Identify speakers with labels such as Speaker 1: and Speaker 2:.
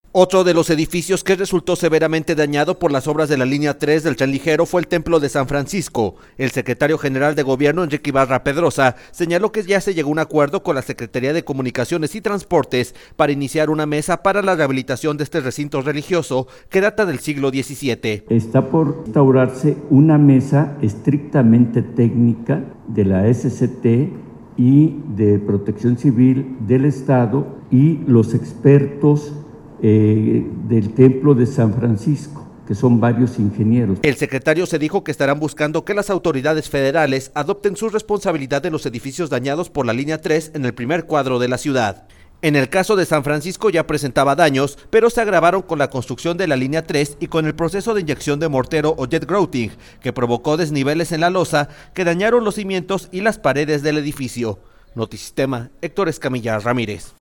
Speaker 1: Otro de los edificios que resultó severamente dañado por las obras de la línea 3 del tren ligero fue el Templo de San Francisco. El secretario general de Gobierno, Enrique Ibarra Pedrosa, señaló que ya se llegó a un acuerdo con la Secretaría de Comunicaciones y Transportes para iniciar una mesa para la rehabilitación de este recinto religioso que data del siglo XVII.
Speaker 2: Está por instaurarse una mesa estrictamente técnica de la SCT y de Protección Civil del Estado y los expertos del Templo de San Francisco, que son varios ingenieros.
Speaker 1: El secretario se dijo que estarán buscando que las autoridades federales adopten su responsabilidad de los edificios dañados por la línea 3 en el primer cuadro de la ciudad. En el caso de San Francisco ya presentaba daños, pero se agravaron con la construcción de la línea 3 y con el proceso de inyección de mortero o jet grouting, que provocó desniveles en la losa que dañaron los cimientos y las paredes del edificio. Notisistema, Héctor Escamilla Ramírez.